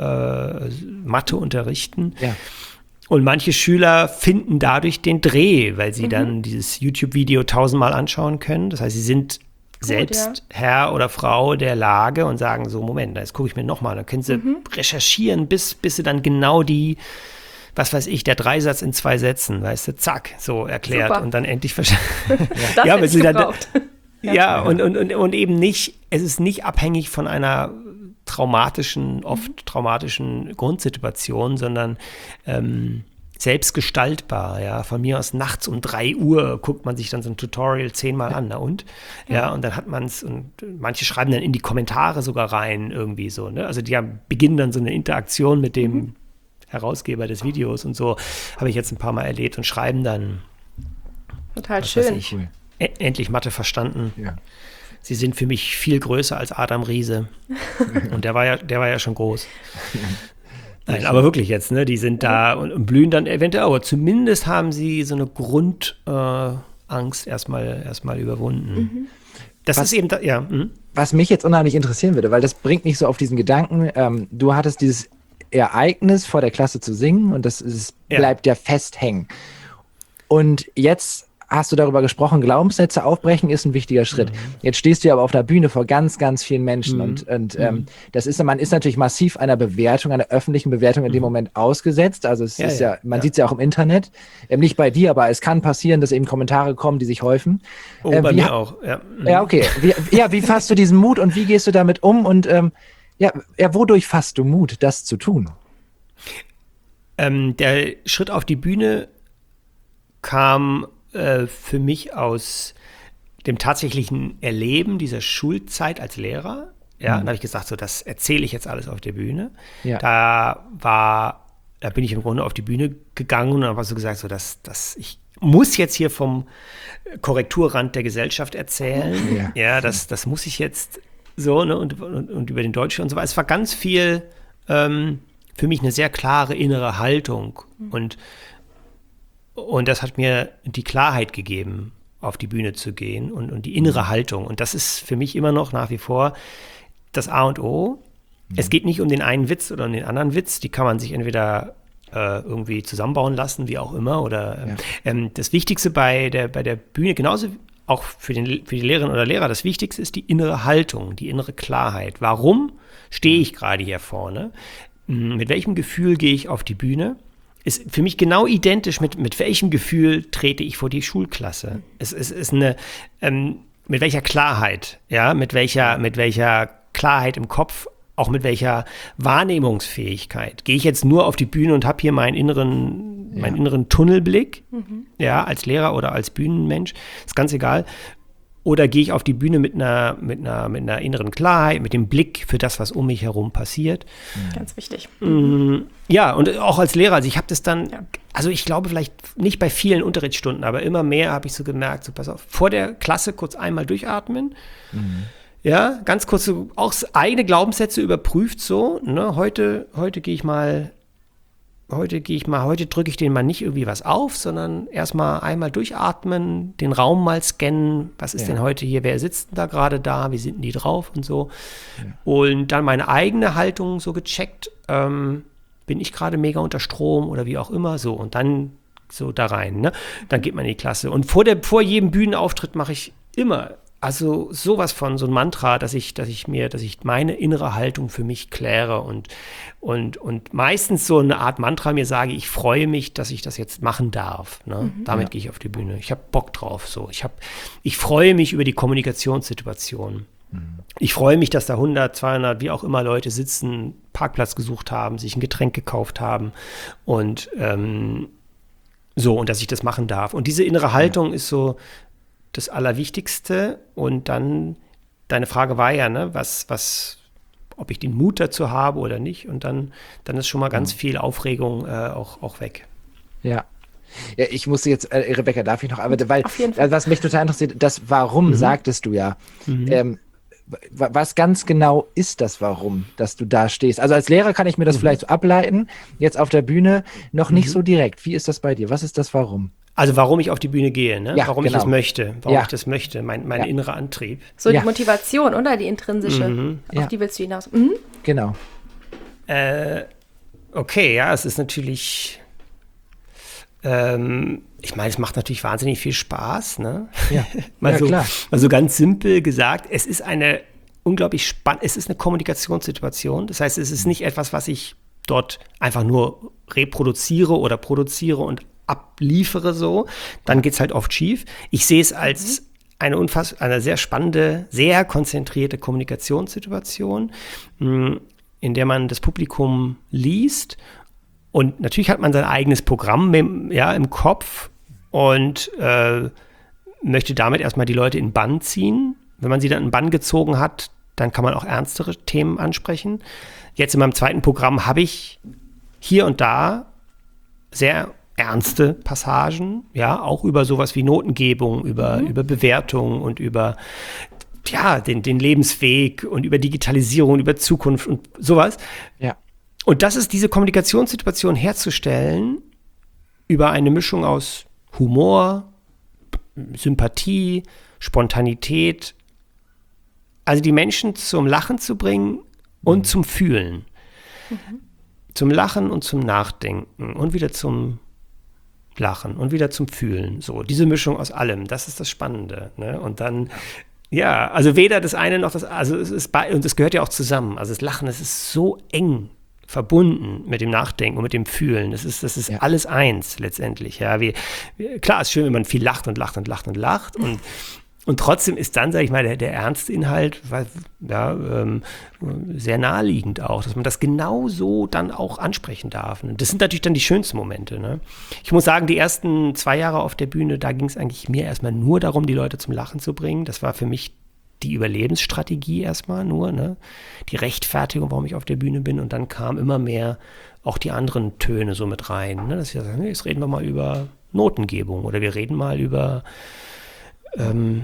ne, äh, Mathe unterrichten. Ja. Und manche Schüler finden dadurch den Dreh, weil sie mhm. dann dieses YouTube-Video tausendmal anschauen können. Das heißt, sie sind Gut, selbst ja. Herr oder Frau der Lage und sagen so, Moment, jetzt gucke ich mir nochmal. Dann können sie mhm. recherchieren, bis, bis sie dann genau die, was weiß ich, der Dreisatz in zwei Sätzen, weißt du, zack, so erklärt. Super. Und dann endlich verstehen. Das ja, hätte ich gebraucht. Ja, ja und, und, und, und eben nicht, es ist nicht abhängig von einer traumatischen, oft mhm. traumatischen Grundsituation, sondern ähm, selbst gestaltbar, ja, von mir aus nachts um drei Uhr guckt man sich dann so ein Tutorial zehnmal an, na und? Ja, ja und dann hat man es, und manche schreiben dann in die Kommentare sogar rein, irgendwie so, ne, also die haben, beginnen dann so eine Interaktion mit dem mhm. Herausgeber des Videos und so, habe ich jetzt ein paar Mal erlebt und schreiben dann, total schön. Ich, e- endlich Mathe verstanden. Ja. Sie sind für mich viel größer als Adam Riese und der war ja, der war ja schon groß. Nein, aber wirklich jetzt, ne? Die sind da und, und blühen dann eventuell, aber zumindest haben sie so eine Grundangst äh, erstmal erstmal überwunden. Mhm. Das was, ist eben, da, ja. Mhm. Was mich jetzt unheimlich interessieren würde, weil das bringt mich so auf diesen Gedanken, ähm, du hattest dieses Ereignis vor der Klasse zu singen und das ist, bleibt ja. ja fest hängen. Und jetzt hast du darüber gesprochen, Glaubenssätze aufbrechen ist ein wichtiger Schritt. Mhm. Jetzt stehst du ja aber auf der Bühne vor ganz, ganz vielen Menschen mhm. und, und mhm. ähm, das ist, man ist natürlich massiv einer Bewertung, einer öffentlichen Bewertung in dem Moment ausgesetzt. Also es ja, ist ja, ja man ja. sieht es ja auch im Internet, ähm, nicht bei dir, aber es kann passieren, dass eben Kommentare kommen, die sich häufen. Oh, äh, bei mir auch, ja. Mhm. Ja, okay. Wie, ja, wie fasst du diesen Mut und wie gehst du damit um und ähm, ja, ja, wodurch fasst du Mut, das zu tun? Ähm, der Schritt auf die Bühne kam für mich aus dem tatsächlichen Erleben dieser Schulzeit als Lehrer. Ja, mhm. dann habe ich gesagt, so, das erzähle ich jetzt alles auf der Bühne. Ja. Da war, da bin ich im Grunde auf die Bühne gegangen und habe so gesagt, so, dass, dass ich muss jetzt hier vom Korrekturrand der Gesellschaft erzählen. Ja, ja das, das muss ich jetzt so, ne, und, und, und über den Deutschen und so weiter. Es war ganz viel ähm, für mich eine sehr klare innere Haltung mhm. und Und das hat mir die Klarheit gegeben, auf die Bühne zu gehen und, und die innere Haltung. Und das ist für mich immer noch nach wie vor das A und O. Mhm. Es geht nicht um den einen Witz oder um den anderen Witz. Die kann man sich entweder äh, irgendwie zusammenbauen lassen, wie auch immer. Oder ja. ähm, das Wichtigste bei der, bei der Bühne, genauso auch für, den, für die Lehrerin oder Lehrer, das Wichtigste ist die innere Haltung, die innere Klarheit. Warum stehe ich gerade hier vorne? Mit welchem Gefühl gehe ich auf die Bühne? Ist für mich genau identisch mit, mit welchem Gefühl trete ich vor die Schulklasse. Es, es ist eine, ähm, mit welcher Klarheit, ja, mit welcher, mit welcher Klarheit im Kopf, auch mit welcher Wahrnehmungsfähigkeit. Gehe ich jetzt nur auf die Bühne und habe hier meinen inneren, ja. meinen inneren Tunnelblick, mhm. ja, als Lehrer oder als Bühnenmensch, ist ganz egal. Oder gehe ich auf die Bühne mit einer, mit einer, mit einer inneren Klarheit, mit dem Blick für das, was um mich herum passiert. Ganz wichtig. Ja, und auch als Lehrer, also ich habe das dann, ja. also ich glaube vielleicht nicht bei vielen Unterrichtsstunden, aber immer mehr habe ich so gemerkt, so pass auf, vor der Klasse kurz einmal durchatmen. Mhm. Ja, ganz kurz so, auch eigene Glaubenssätze überprüft so, ne, heute, heute gehe ich mal Heute gehe ich mal, heute drücke ich denen mal nicht irgendwie was auf, sondern erstmal einmal durchatmen, den Raum mal scannen. Was ist ja. denn heute hier? Wer sitzt denn da gerade da? Wie sind denn die drauf und so? Ja. Und dann meine eigene Haltung so gecheckt. Ähm, bin ich gerade mega unter Strom oder wie auch immer? So, und dann so da rein. Ne? Dann geht man in die Klasse. Und vor, der, vor jedem Bühnenauftritt mache ich immer, also sowas von, so ein Mantra, dass ich, dass ich mir, dass ich meine innere Haltung für mich kläre und, und, und meistens so eine Art Mantra mir sage, ich freue mich, dass ich das jetzt machen darf. Ne? Mhm, Damit ja. gehe ich auf die Bühne. Ich habe Bock drauf. So. Ich, hab, ich freue mich über die Kommunikationssituation. Mhm. Ich freue mich, dass da hundert, zweihundert, wie auch immer Leute sitzen, Parkplatz gesucht haben, sich ein Getränk gekauft haben und ähm, so, und dass ich das machen darf. Und diese innere Haltung ja. ist so das Allerwichtigste. Und dann, deine Frage war ja, ne, was, was, ob ich den Mut dazu habe oder nicht. Und dann, dann ist schon mal ganz viel Aufregung äh, auch, auch weg. Ja. Ja, ich musste jetzt, äh, Rebecca, darf ich noch, aber weil, äh, was mich total interessiert, das Warum, mhm. sagtest du ja. Mhm. Ähm, was ganz genau ist das Warum, dass du da stehst? Also als Lehrer kann ich mir das mhm. vielleicht so ableiten, jetzt auf der Bühne noch nicht mhm. so direkt. Wie ist das bei dir? Was ist das Warum? Also warum ich auf die Bühne gehe, ne? Ja, warum genau. ich das möchte, warum ja. ich das möchte, mein, mein ja. innerer Antrieb. So ja. die Motivation, oder? Die intrinsische, mhm. auf ja. die willst du hinaus. Mhm. Genau. Äh, okay, ja, es ist natürlich, ähm, ich meine, es macht natürlich wahnsinnig viel Spaß, ne? Ja, mal, ja so, klar. mal so ganz simpel gesagt, es ist eine unglaublich spannend, es ist eine Kommunikationssituation, das heißt, es ist nicht etwas, was ich dort einfach nur reproduziere oder produziere und abliefere so, dann geht es halt oft schief. Ich sehe es als eine unfass eine sehr spannende, sehr konzentrierte Kommunikationssituation, in der man das Publikum liest und natürlich hat man sein eigenes Programm im, ja, im Kopf und äh, möchte damit erstmal die Leute in Bann ziehen. Wenn man sie dann in Bann gezogen hat, dann kann man auch ernstere Themen ansprechen. Jetzt in meinem zweiten Programm habe ich hier und da sehr ernste Passagen, ja, auch über sowas wie Notengebung, über, mhm. über Bewertung und über ja, den, den Lebensweg und über Digitalisierung, über Zukunft und sowas. Ja. Und das ist diese Kommunikationssituation herzustellen über eine Mischung aus Humor, Sympathie, Spontanität, also die Menschen zum Lachen zu bringen und mhm. zum Fühlen. Mhm. Zum Lachen und zum Nachdenken und wieder zum Lachen und wieder zum Fühlen. So, diese Mischung aus allem, das ist das Spannende. Ne? Und dann, ja, also weder das eine noch das, also es ist bei, und es gehört ja auch zusammen. Also das Lachen, das ist so eng verbunden mit dem Nachdenken und mit dem Fühlen. Das ist, das ist ja. alles eins letztendlich. Ja, wie, klar, es ist schön, wenn man viel lacht und lacht und lacht und lacht und Und trotzdem ist dann, sage ich mal, der, der ernste Inhalt weil, ja, ähm, sehr naheliegend auch, dass man das genau so dann auch ansprechen darf. Und das sind natürlich dann die schönsten Momente. Ne? Ich muss sagen, die ersten zwei Jahre auf der Bühne, da ging es eigentlich mir erstmal nur darum, die Leute zum Lachen zu bringen. Das war für mich die Überlebensstrategie erstmal nur, ne? Die Rechtfertigung, warum ich auf der Bühne bin. Und dann kamen immer mehr auch die anderen Töne so mit rein. Ne? Dass wir sagen, jetzt reden wir mal über Notengebung oder wir reden mal über ähm,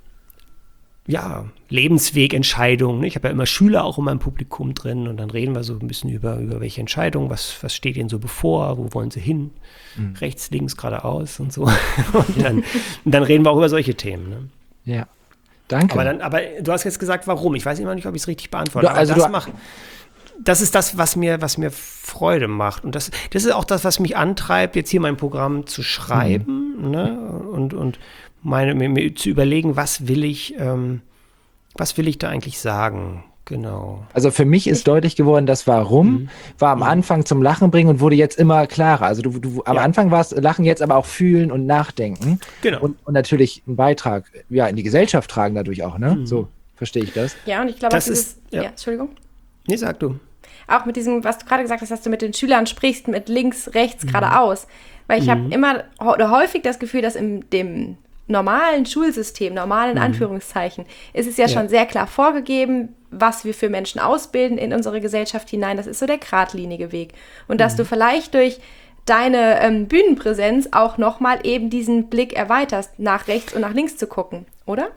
ja, Lebenswegentscheidungen. Ne? Ich habe ja immer Schüler auch in meinem Publikum drin und dann reden wir so ein bisschen über, über welche Entscheidungen, was, was steht ihnen so bevor, wo wollen sie hin, mhm. rechts, links, geradeaus und so. Und dann, und dann reden wir auch über solche Themen. Ne? Ja, danke. Aber, dann, aber du hast jetzt gesagt, warum. Ich weiß immer nicht, ob ich es richtig beantworte. Du, also aber das, du, macht, das ist das, was mir, was mir Freude macht. Und das, das ist auch das, was mich antreibt, jetzt hier mein Programm zu schreiben, mhm. ne? und, und Meine, mir, mir zu überlegen, was will ich, ähm, was will ich da eigentlich sagen? Genau. Also für mich ist deutlich geworden, das Warum mhm. war am Anfang zum Lachen bringen und wurde jetzt immer klarer. Also du, du am ja. Anfang war es Lachen, jetzt aber auch fühlen und nachdenken. Genau. Und, und natürlich einen Beitrag ja, in die Gesellschaft tragen dadurch auch, ne? Mhm. So verstehe ich das. Ja, und ich glaube, das dieses, ist, ja. ja, Entschuldigung. Nee, sag du. Auch mit diesem, was du gerade gesagt hast, dass du mit den Schülern sprichst, mit links, rechts, mhm. geradeaus. Weil ich mhm. habe immer oder häufig das Gefühl, dass in dem normalen Schulsystem, normalen mhm. Anführungszeichen, ist es ja, ja schon sehr klar vorgegeben, was wir für Menschen ausbilden in unsere Gesellschaft hinein. Das ist so der geradlinige Weg. Und dass mhm. du vielleicht durch deine ähm, Bühnenpräsenz auch nochmal eben diesen Blick erweiterst, nach rechts und nach links zu gucken, oder?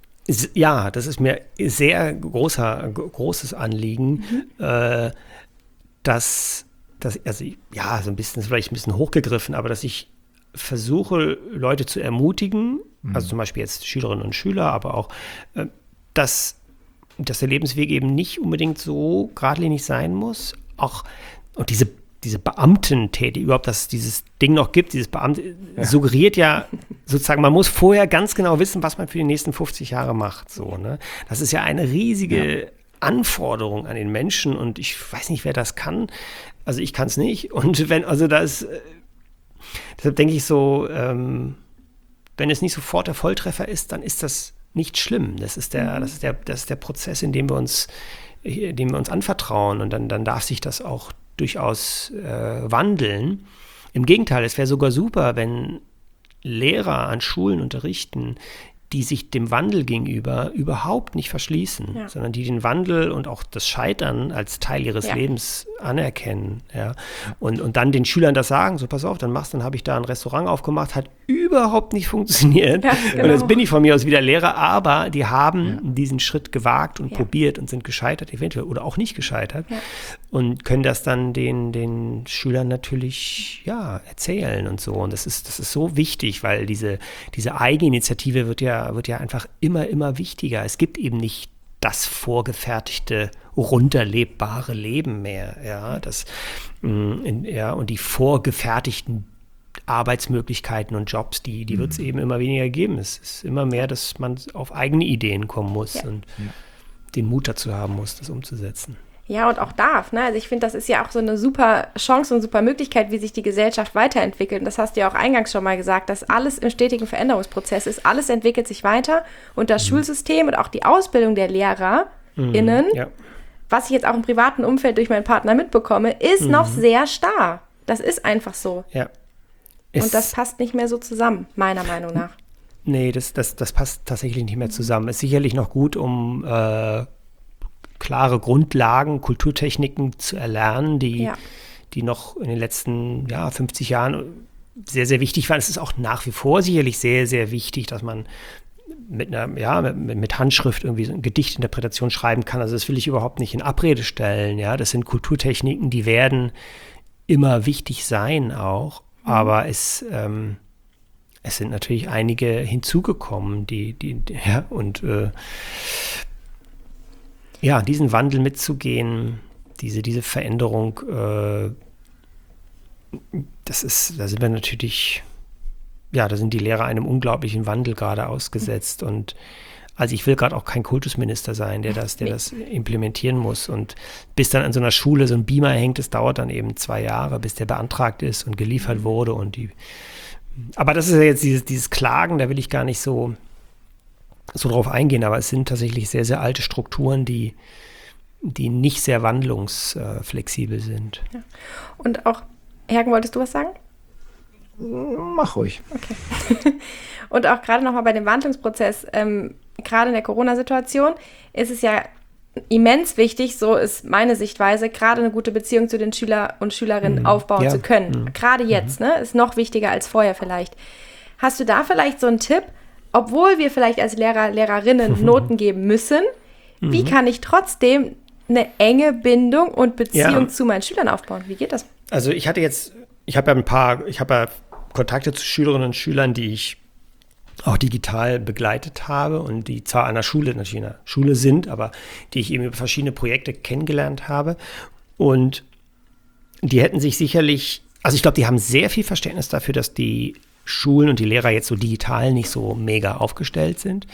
Ja, das ist mir sehr großer, großes Anliegen, mhm. äh, dass, dass, also ja, so ein bisschen, das ist vielleicht ein bisschen hochgegriffen, aber dass ich versuche, Leute zu ermutigen, mhm. also zum Beispiel jetzt Schülerinnen und Schüler, aber auch, äh, dass, dass der Lebensweg eben nicht unbedingt so geradlinig sein muss. Auch, und diese, diese Beamtentätigkeit, überhaupt, dass es dieses Ding noch gibt, dieses Beamte, ja. suggeriert ja sozusagen, man muss vorher ganz genau wissen, was man für die nächsten fünfzig Jahre macht. So, ne? Das ist ja eine riesige ja. Anforderung an den Menschen und ich weiß nicht, wer das kann. Also ich kann es nicht. Und wenn, also da ist deshalb denke ich so, ähm, wenn es nicht sofort der Volltreffer ist, dann ist das nicht schlimm. Das ist der, das ist der, das ist der Prozess, in dem wir uns, in dem wir uns anvertrauen und dann, dann darf sich das auch durchaus äh, wandeln. Im Gegenteil, es wäre sogar super, wenn Lehrer an Schulen unterrichten, die sich dem Wandel gegenüber überhaupt nicht verschließen, ja. sondern die den Wandel und auch das Scheitern als Teil ihres ja. Lebens anerkennen. Ja. Und, und dann den Schülern das sagen, so pass auf, dann machst, dann habe ich da ein Restaurant aufgemacht, hat überhaupt nicht funktioniert. Ja, genau. Und jetzt bin ich von mir aus wieder Lehrer, aber die haben ja. diesen Schritt gewagt und ja. probiert und sind gescheitert, eventuell, oder auch nicht gescheitert. Ja. Und können das dann den, den Schülern natürlich ja, erzählen und so. Und das ist, das ist so wichtig, weil diese, diese Eigeninitiative wird ja wird ja einfach immer, immer wichtiger. Es gibt eben nicht das vorgefertigte, runterlebbare Leben mehr. Ja, das, in, ja, und die vorgefertigten Arbeitsmöglichkeiten und Jobs, die, die wird es eben immer weniger geben. Es ist immer mehr, dass man auf eigene Ideen kommen muss ja. und ja. den Mut dazu haben muss, das umzusetzen. Ja, und auch darf. Ne? Also ich finde, das ist ja auch so eine super Chance und super Möglichkeit, wie sich die Gesellschaft weiterentwickelt. Und das hast du ja auch eingangs schon mal gesagt, dass alles im stetigen Veränderungsprozess ist. Alles entwickelt sich weiter. Und das mhm. Schulsystem und auch die Ausbildung der LehrerInnen, mhm, ja. was ich jetzt auch im privaten Umfeld durch meinen Partner mitbekomme, ist mhm. noch sehr starr. Das ist einfach so. Ja. Und das passt nicht mehr so zusammen, meiner Meinung nach. Nee, das, das, das passt tatsächlich nicht mehr zusammen. Ist sicherlich noch gut, um äh, klare Grundlagen, Kulturtechniken zu erlernen, die, ja. die noch in den letzten ja, fünfzig Jahren sehr, sehr wichtig waren. Es ist auch nach wie vor sicherlich sehr, sehr wichtig, dass man mit einer, ja, mit, mit Handschrift irgendwie so eine Gedichtinterpretation schreiben kann. Also das will ich überhaupt nicht in Abrede stellen. Ja, das sind Kulturtechniken, die werden immer wichtig sein auch. Aber es, ähm, es sind natürlich einige hinzugekommen, die, die, die ja, und äh, ja, diesen Wandel mitzugehen, diese, diese Veränderung, äh, das ist, da sind wir natürlich, ja, da sind die Lehrer einem unglaublichen Wandel gerade ausgesetzt. Und also ich will gerade auch kein Kultusminister sein, der das, der das implementieren muss. Und bis dann an so einer Schule so ein Beamer hängt, das dauert dann eben zwei Jahre, bis der beantragt ist und geliefert wurde. Und die, aber das ist ja jetzt dieses, dieses Klagen, da will ich gar nicht so, so drauf eingehen. Aber es sind tatsächlich sehr, sehr alte Strukturen, die, die nicht sehr wandlungsflexibel sind. Ja. Und auch, Hergen, wolltest du was sagen? Mach ruhig. Okay. Und auch gerade nochmal bei dem Wandlungsprozess, ähm, gerade in der Corona-Situation, ist es ja immens wichtig, so ist meine Sichtweise, gerade eine gute Beziehung zu den Schüler und Schülerinnen Mhm. aufbauen Ja. zu können. Mhm. Gerade jetzt, ne? Ist noch wichtiger als vorher vielleicht. Hast du da vielleicht so einen Tipp, obwohl wir vielleicht als Lehrer, Lehrerinnen Noten geben müssen, wie kann ich trotzdem eine enge Bindung und Beziehung Ja. zu meinen Schülern aufbauen? Wie geht das? Also ich hatte jetzt, ich habe ja ein paar, ich habe ja Kontakte zu Schülerinnen und Schülern, die ich auch digital begleitet habe und die zwar an der Schule, natürlich in der Schule sind, aber die ich eben über verschiedene Projekte kennengelernt habe. Und die hätten sich sicherlich, also ich glaube, die haben sehr viel Verständnis dafür, dass die Schulen und die Lehrer jetzt so digital nicht so mega aufgestellt sind.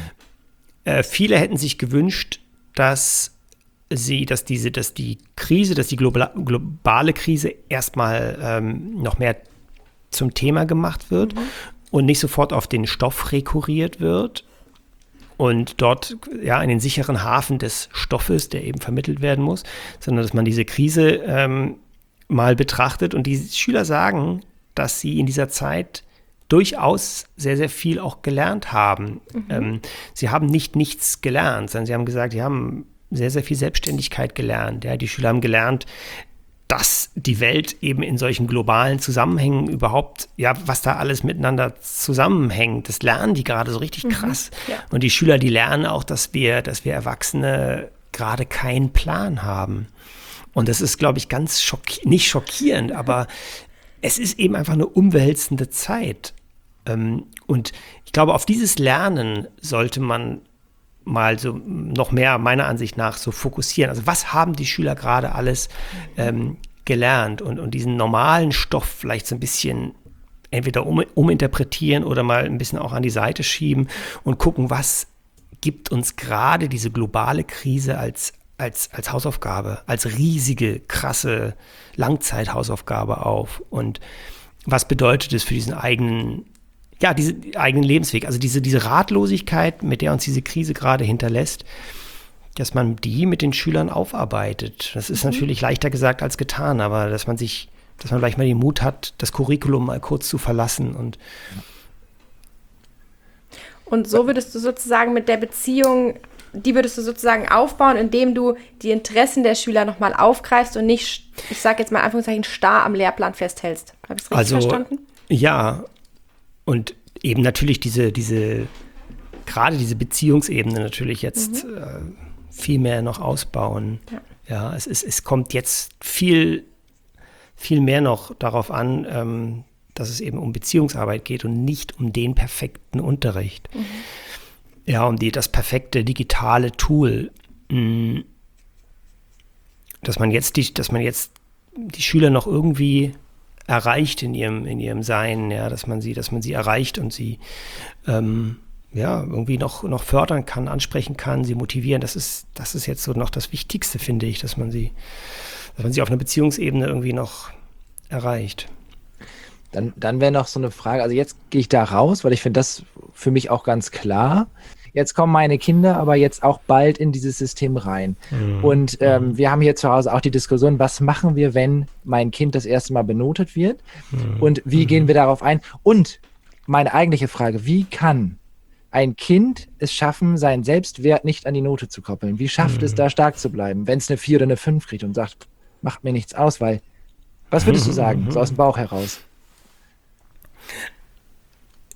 Mhm. Äh, viele hätten sich gewünscht, dass sie, dass diese, dass die Krise, dass die globale, globale Krise erstmal ähm, noch mehr zum Thema gemacht wird mhm. und nicht sofort auf den Stoff rekurriert wird und dort ja in den sicheren Hafen des Stoffes, der eben vermittelt werden muss, sondern dass man diese Krise ähm, mal betrachtet. Und die Schüler sagen, dass sie in dieser Zeit durchaus sehr, sehr viel auch gelernt haben. Mhm. Ähm, sie haben nicht nichts gelernt, sondern sie haben gesagt, sie haben sehr, sehr viel Selbstständigkeit gelernt. Ja, die Schüler haben gelernt, dass die Welt eben in solchen globalen Zusammenhängen überhaupt, ja, was da alles miteinander zusammenhängt, das lernen die gerade so richtig krass. Mhm, ja. Und die Schüler, die lernen auch, dass wir, dass wir Erwachsene gerade keinen Plan haben. Und das ist, glaube ich, ganz schocki- nicht schockierend, aber es ist eben einfach eine umwälzende Zeit. Und ich glaube, auf dieses Lernen sollte man mal so noch mehr meiner Ansicht nach so fokussieren. Also was haben die Schüler gerade alles ähm, gelernt und, und diesen normalen Stoff vielleicht so ein bisschen entweder um, uminterpretieren oder mal ein bisschen auch an die Seite schieben und gucken, was gibt uns gerade diese globale Krise als, als, als Hausaufgabe, als riesige, krasse Langzeithausaufgabe auf und was bedeutet es für diesen eigenen Ja, diesen eigenen Lebensweg, also diese, diese Ratlosigkeit, mit der uns diese Krise gerade hinterlässt, dass man die mit den Schülern aufarbeitet. Das ist mhm. natürlich leichter gesagt als getan, aber dass man sich, dass man vielleicht mal den Mut hat, das Curriculum mal kurz zu verlassen. Und, und so würdest du sozusagen mit der Beziehung, die würdest du sozusagen aufbauen, indem du die Interessen der Schüler nochmal aufgreifst und nicht, ich sage jetzt mal in Anführungszeichen, starr am Lehrplan festhältst. Habe ich es richtig also, verstanden? Ja, und eben natürlich diese, diese, gerade diese Beziehungsebene natürlich jetzt mhm. äh, viel mehr noch ausbauen. Ja, ja es, ist, es kommt jetzt viel, viel mehr noch darauf an, ähm, dass es eben um Beziehungsarbeit geht und nicht um den perfekten Unterricht. Mhm. Ja, um die, das perfekte digitale Tool. Mh, dass man jetzt die, dass man jetzt die Schüler noch irgendwie erreicht in ihrem, in ihrem Sein, ja, dass man sie, dass man sie erreicht und sie ähm, ja, irgendwie noch, noch fördern kann, ansprechen kann, sie motivieren. Das ist, das ist jetzt so noch das Wichtigste, finde ich, dass man sie, dass man sie auf einer Beziehungsebene irgendwie noch erreicht. Dann, dann wäre noch so eine Frage, also jetzt gehe ich da raus, weil ich finde das für mich auch ganz klar. Jetzt kommen meine Kinder aber jetzt auch bald in dieses System rein. Mhm. Und ähm, wir haben hier zu Hause auch die Diskussion, was machen wir, wenn mein Kind das erste Mal benotet wird? Mhm. Und wie mhm. gehen wir darauf ein? Und meine eigentliche Frage, wie kann ein Kind es schaffen, seinen Selbstwert nicht an die Note zu koppeln? Wie schafft mhm. es, da stark zu bleiben, wenn es eine vier oder eine fünf kriegt und sagt, macht mir nichts aus, weil, was würdest du sagen, so aus dem Bauch heraus?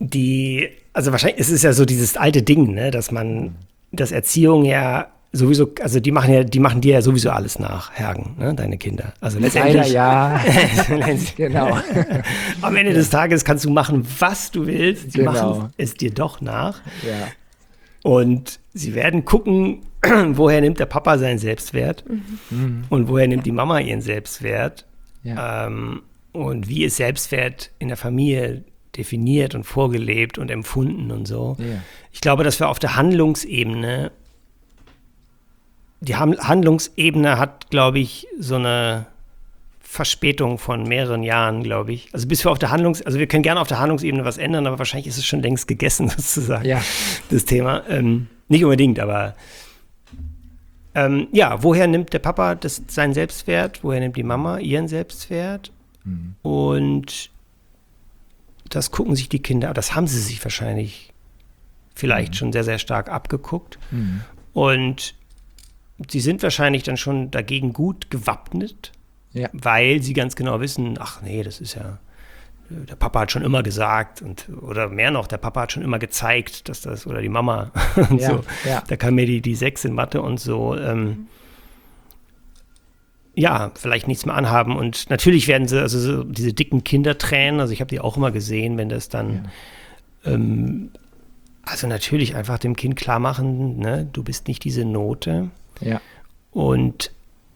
die, also wahrscheinlich, es ist ja so dieses alte Ding, ne, dass man, dass Erziehung ja sowieso, also die machen ja, die machen dir ja sowieso alles nach, Hergen, ne, deine Kinder. Also letztendlich. Ja, genau. Am Ende des Tages kannst du machen, was du willst. Sie Genau. machen es dir doch nach. Ja. Und sie werden gucken, woher nimmt der Papa seinen Selbstwert Mhm. und woher nimmt die Mama ihren Selbstwert. Ja. Ähm, und wie ist Selbstwert in der Familie definiert und vorgelebt und empfunden und so. Ja. Ich glaube, dass wir auf der Handlungsebene, die Ham- Handlungsebene hat, glaube ich, so eine Verspätung von mehreren Jahren, glaube ich. Also bis wir auf der Handlungs-, also wir können gerne auf der Handlungsebene was ändern, aber wahrscheinlich ist es schon längst gegessen, sozusagen, Ja. das Thema. Ähm, nicht unbedingt, aber ähm, ja, woher nimmt der Papa das, seinen Selbstwert? Woher nimmt die Mama ihren Selbstwert? Mhm. Und das gucken sich die Kinder, das haben sie sich wahrscheinlich vielleicht Mhm. schon sehr, sehr stark abgeguckt. Mhm. Und sie sind wahrscheinlich dann schon dagegen gut gewappnet, Ja. weil sie ganz genau wissen, ach nee, das ist ja, der Papa hat schon immer gesagt und oder mehr noch, der Papa hat schon immer gezeigt, dass das, oder die Mama und Ja, so. ja. Da kam mir die, die Sechs in Mathe und so, ähm, ja, vielleicht nichts mehr anhaben. Und natürlich werden sie, also so diese dicken Kindertränen, also ich habe die auch immer gesehen, wenn das dann, ähm, also natürlich einfach dem Kind klar machen, ne, du bist nicht diese Note. Ja. Und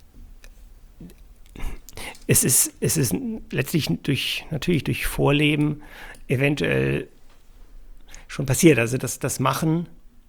es ist, es ist letztlich durch, natürlich durch Vorleben eventuell schon passiert. Also das, das Machen,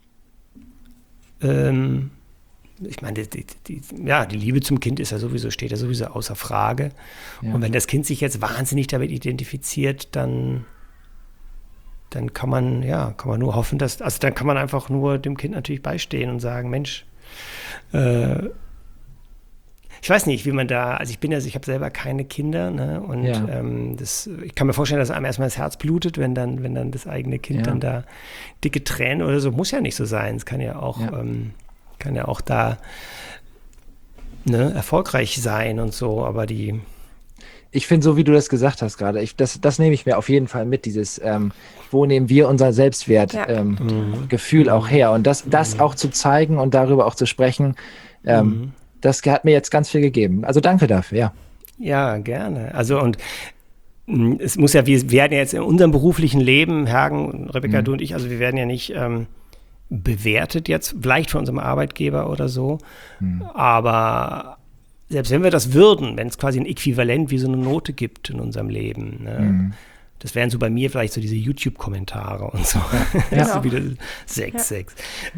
ähm, ich meine, die, die, die, ja, die Liebe zum Kind ist ja sowieso, steht ja sowieso außer Frage. Ja. Und wenn das Kind sich jetzt wahnsinnig damit identifiziert, dann, dann kann man, ja, kann man nur hoffen, dass, also dann kann man einfach nur dem Kind natürlich beistehen und sagen, Mensch, äh, ich weiß nicht, wie man da, also ich bin ja, ich habe selber keine Kinder, ne? Und Ja. ähm, das, ich kann mir vorstellen, dass einem erstmal das Herz blutet, wenn dann, wenn dann das eigene Kind Ja. dann da dicke Tränen oder so, muss ja nicht so sein. Es kann ja auch, Ja. ähm, kann ja auch da ne, erfolgreich sein und so, aber die, Ich finde, so wie du das gesagt hast gerade, ich, das, das nehme ich mir auf jeden Fall mit, dieses, ähm, wo nehmen wir unser Selbstwertgefühl Ja. ähm, Mhm. Gefühl auch her? Und das, das auch zu zeigen und darüber auch zu sprechen, ähm, Mhm. das hat mir jetzt ganz viel gegeben. Also danke dafür, ja. ja, gerne. Also und mh, es muss ja, wir werden ja jetzt in unserem beruflichen Leben, Hergen, Rebecca, Mhm. du und ich, also wir werden ja nicht ähm, bewertet jetzt, vielleicht von unserem Arbeitgeber oder so, Mhm. aber selbst wenn wir das würden, wenn es quasi ein Äquivalent wie so eine Note gibt in unserem Leben, ne? Mhm. Das wären so bei mir vielleicht so diese YouTube-Kommentare und so. Ja. Das ist so wieder sechs, sechs.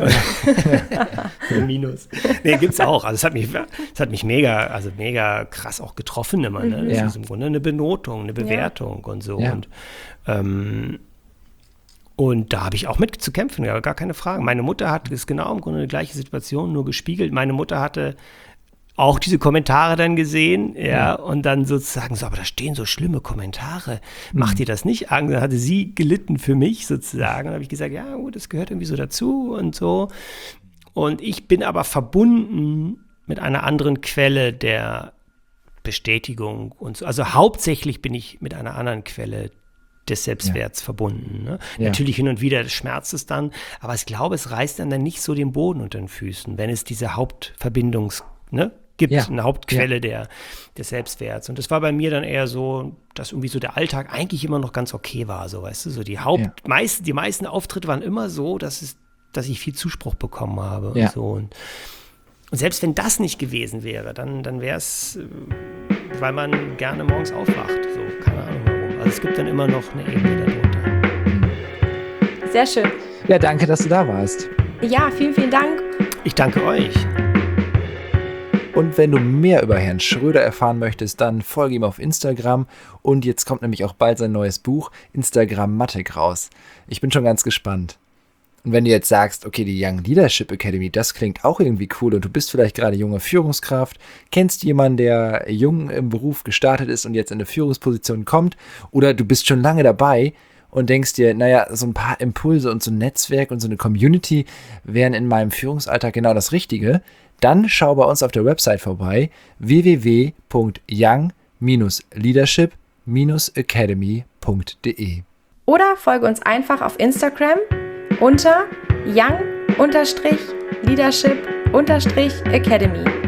Minus. Nee, gibt's auch. Also es hat mich, es hat mich mega, also mega krass auch getroffen immer. Ne? Das Ja. ist im Grunde eine Benotung, eine Bewertung und so. Ja. Und, ähm, und da habe ich auch mit zu kämpfen, ja, gar keine Frage. Meine Mutter hat, ist genau im Grunde die gleiche Situation, nur gespiegelt. Meine Mutter hatte auch diese Kommentare dann gesehen, ja, Ja. und dann sozusagen so, aber da stehen so schlimme Kommentare, macht ihr das nicht an? Dann hatte sie gelitten für mich sozusagen. Dann habe ich gesagt, ja gut, das gehört irgendwie so dazu und so. Und ich bin aber verbunden mit einer anderen Quelle der Bestätigung und so. Also hauptsächlich bin ich mit einer anderen Quelle des Selbstwerts verbunden. Ne? Ja. Natürlich hin und wieder schmerzt es dann, aber ich glaube, es reißt dann, dann nicht so den Boden unter den Füßen, wenn es diese Hauptverbindungs, ne, gibt, Ja. eine Hauptquelle der, des Selbstwerts. Und das war bei mir dann eher so, dass irgendwie so der Alltag eigentlich immer noch ganz okay war, so, weißt du, so die Haupt, Ja. meist, die meisten Auftritte waren immer so, dass es, dass ich viel Zuspruch bekommen habe Ja. und so. Und, und selbst wenn das nicht gewesen wäre, dann, dann wäre es, äh, weil man gerne morgens aufwacht, so, keine Ahnung warum. Also es gibt dann immer noch eine Ebene darunter. Sehr schön. Ja, danke, dass du da warst. Ja, vielen, vielen Dank. Ich danke euch. Und wenn du mehr über Herrn Schröder erfahren möchtest, dann folge ihm auf Instagram. Und jetzt kommt nämlich auch bald sein neues Buch, Instagrammatik, raus. Ich bin schon ganz gespannt. Und wenn du jetzt sagst, okay, die Young Leadership Academy, das klingt auch irgendwie cool und du bist vielleicht gerade junge Führungskraft, kennst jemanden, der jung im Beruf gestartet ist und jetzt in eine Führungsposition kommt, oder du bist schon lange dabei und denkst dir, naja, so ein paar Impulse und so ein Netzwerk und so eine Community wären in meinem Führungsalltag genau das Richtige, dann schau bei uns auf der Website vorbei, w w w punkt young Leadership academy punkt de. Oder folge uns einfach auf Instagram unter young-leadership-academy.